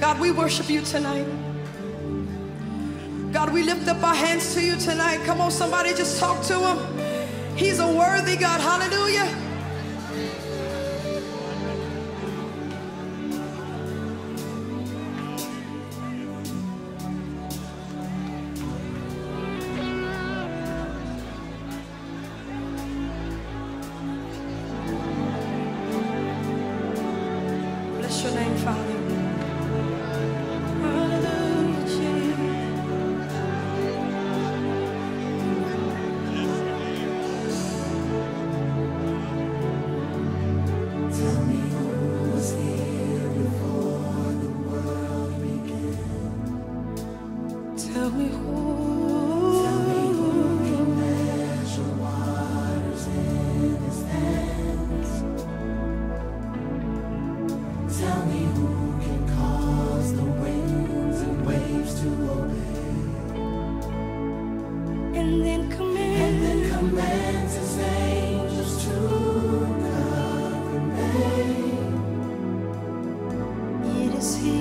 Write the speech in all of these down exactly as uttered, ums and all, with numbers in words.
God, we worship you tonight. God, we lift up our hands to you tonight. Come on, somebody just talk to him. He's a worthy God. Hallelujah. Bless your name, Father. Tell me who, tell me who can measure waters in his hands. Tell me who can cause the winds and waves to obey. And then command, and then commands his angels to cover me. It is he.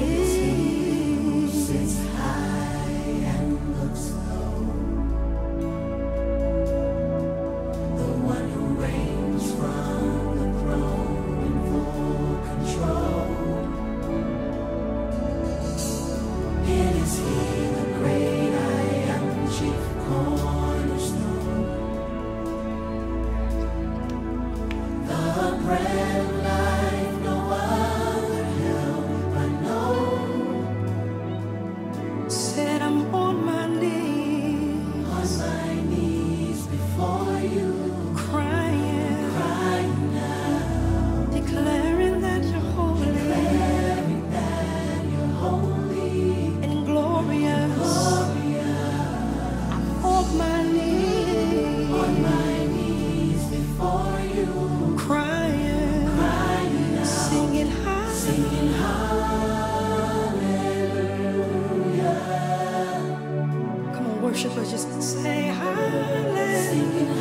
Worshipers just say hallelujah. Singing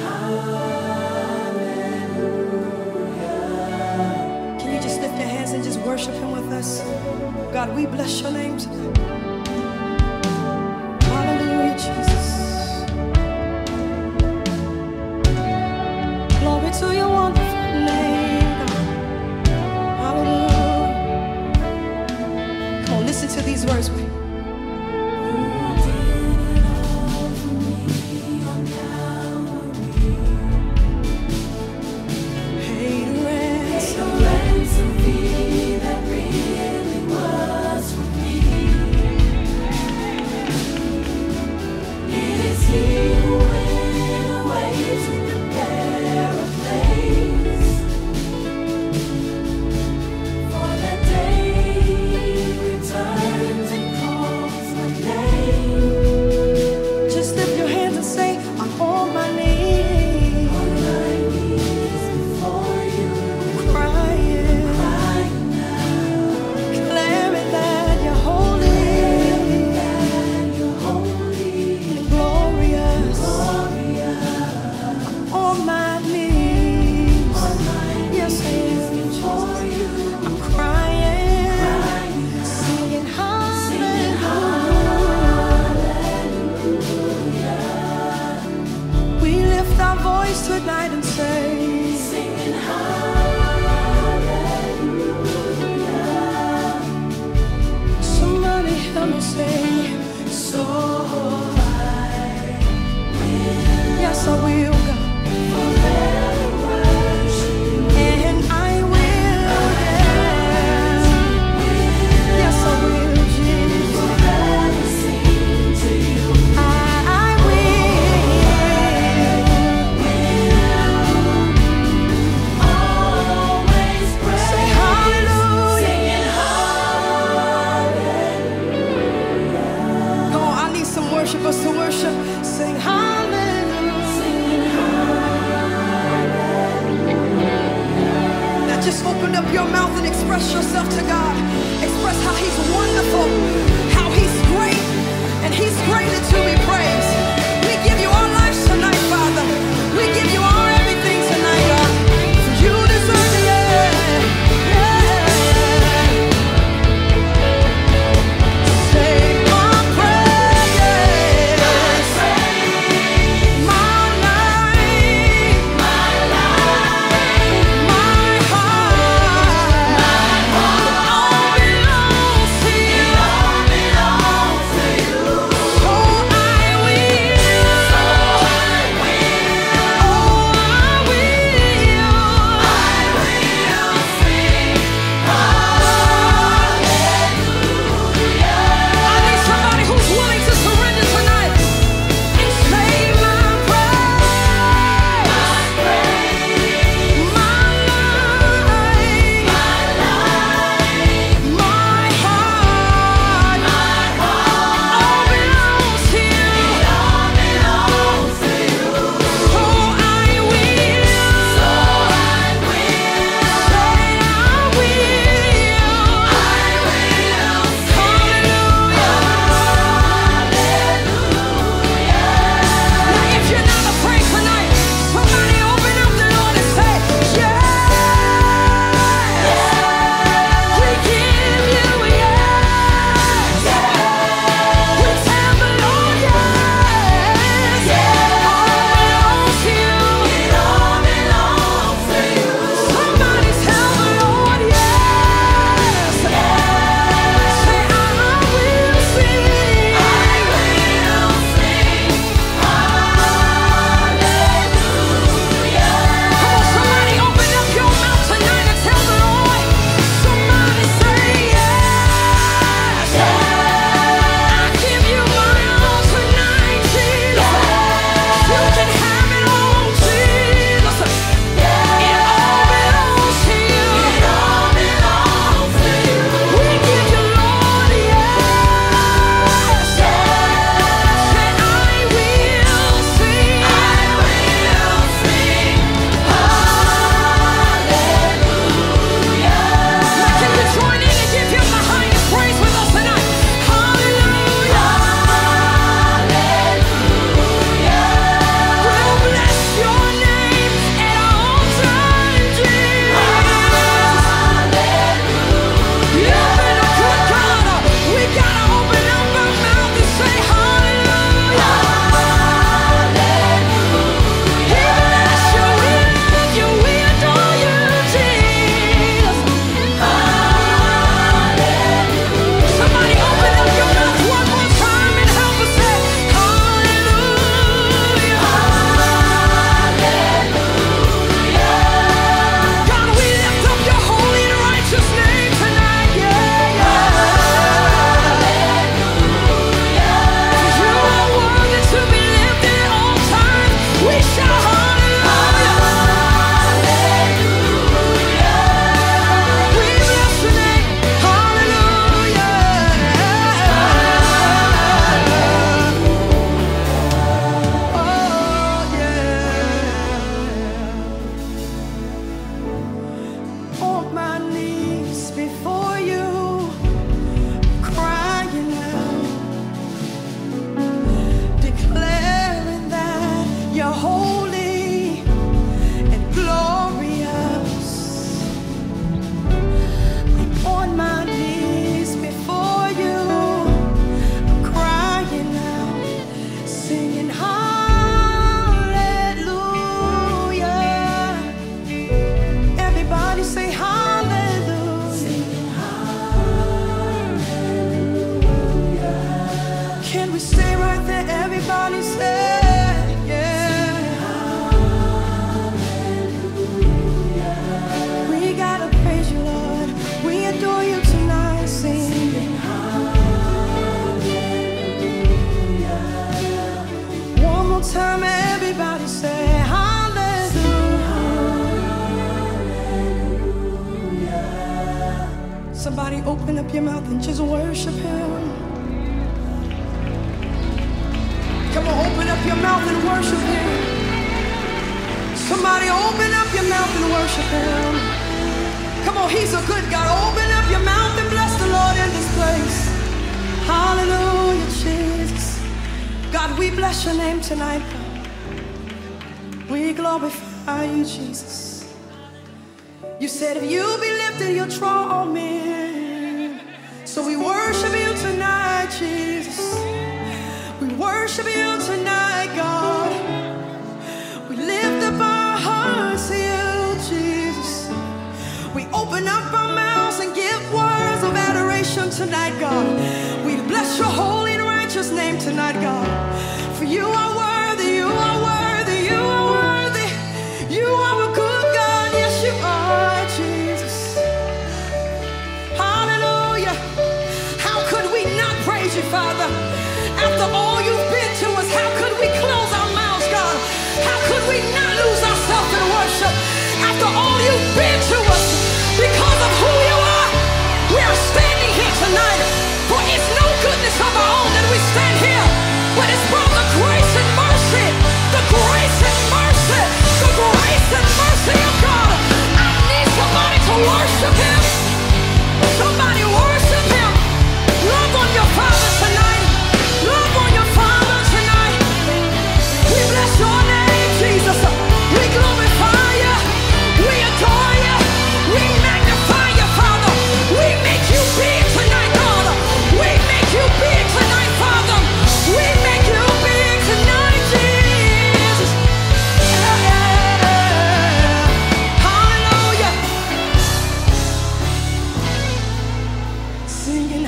hallelujah. Can you just lift your hands and just worship him with us? God, we bless your name today. Hallelujah, Jesus. Glory to your wonderful name, God. Hallelujah. Come on, listen to these words. Tonight and say, singing hallelujah. Somebody help me say, so I will. Yes, I will, God. Forever worship you. And I will, yes. Yes, I will, Jesus. Forever sing to you. I, I will. Worshipers to worship, sing hallelujah. Sing hallelujah. Now just open up your mouth and express yourself to God. Express how he's wonderful, how he's great, and he's greatly to be praised. We give you our lives tonight, Father. We give you our everything tonight, God. For you deserve it, yeah. Yeah. Somebody open up your mouth and just worship him. Come on, open up your mouth and worship him. Somebody open up your mouth and worship him. Come on, he's a good God. Open up your mouth and bless the Lord in this place. Hallelujah, Jesus. God, we bless your name tonight, God. We glorify you, Jesus. You said if you be lifted, you'll draw all men. So we worship you tonight, Jesus. We worship you tonight, God. We lift up our hearts to you, Jesus. We open up our mouths and give words of adoration tonight, God. We bless your holy and righteous name tonight, God. For you are worthy, you are worthy, you are worthy. You are a good God, yes you are, Jesus. Hallelujah. How could we not praise you, Father? After all you've been to us, how could we close our mouths, God? How could we not lose ourselves in worship? After all you've been to us, because of who you are, we are standing here tonight. For it's no goodness of our own that we stand here, but it's from the grace and mercy, the grace and mercy, the grace and mercy of God. I need somebody to worship him. Somebody worship him. Love on your Father tonight. Love on your Father tonight. We bless your name, Jesus. We glorify you. We adore you. We magnify you, Father. We make you big tonight, God. We make you big tonight, Father. We make you big tonight, Jesus. Yeah. Hallelujah. Singing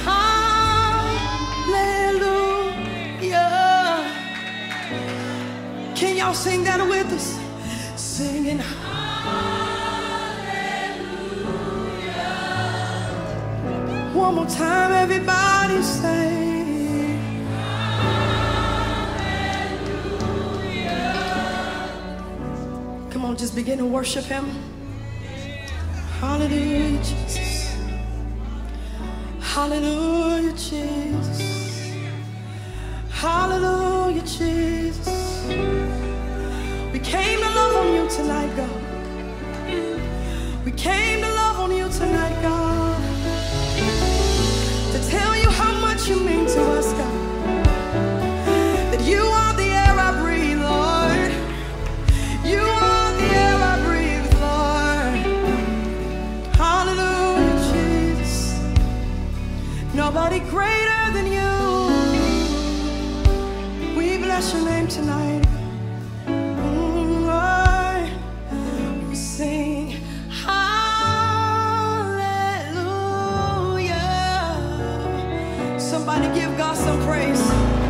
hallelujah. Can y'all sing that with us? Singing hallelujah. One more time, everybody say hallelujah. Come on, just begin to worship him. Hallelujah, Jesus. Hallelujah, Jesus. Hallelujah, Jesus. We came to love on you tonight, God. We came to love on you tonight, God. To tell you how much you mean to us, God. That you are the air I breathe, Lord. You are the air I breathe, Lord. Hallelujah, Jesus. Nobody greater than you. We bless your name tonight. Mm, Lord. We sing hallelujah. Somebody give God some praise.